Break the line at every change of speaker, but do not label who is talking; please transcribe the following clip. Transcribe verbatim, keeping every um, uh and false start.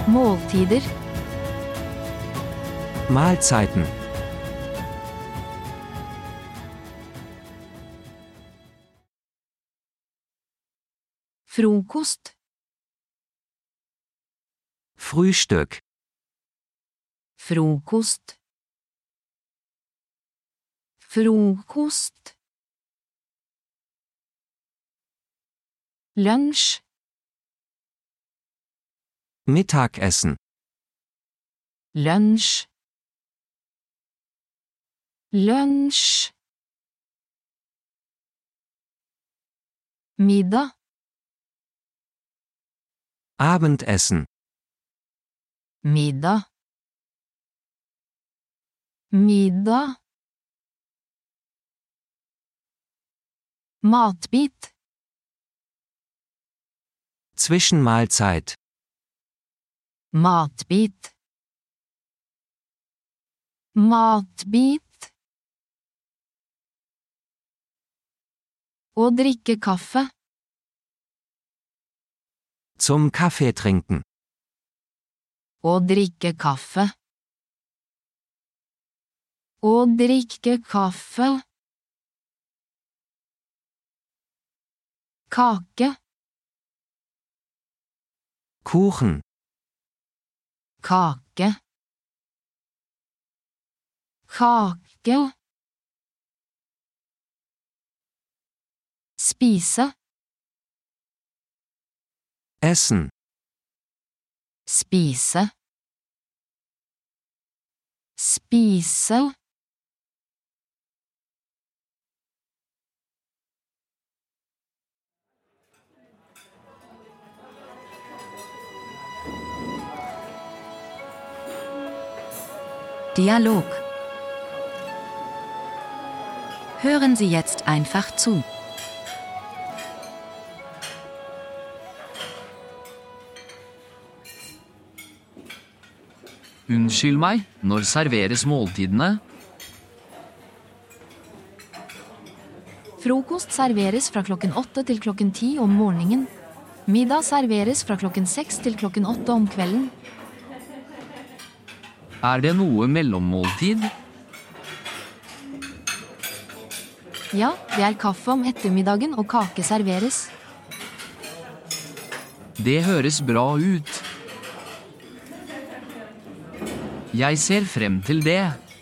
Måltider.
Mahlzeiten.
Frokost.
Frühstück.
Frokost. Frokost. Lunsj.
Mittagessen.
Lunsj. Lunsj. Middag.
Abendessen.
Middag. Middag. Matbit.
Zwischenmahlzeit.
Matbit. Matbit. Å drikke kaffe.
Zum Kaffee trinken.
Å drikke kaffe. Å drikke kaffe. Kake.
Kuchen.
Kake. Kake. Spise.
Essen.
Spise. Spise.
Dialog. Hören Sie jetzt einfach zu.
Unnskyld meg, når serveres måltidene?
Frokost serveres fra klokken åtte til klokken ti om morgenen. Middag serveres fra klokken seks til klokken åtte om kvelden.
Er det noe mellommåltid?
Ja, det er kaffe om ettermiddagen og kake serveres.
Det høres bra ut. Jeg ser frem til det.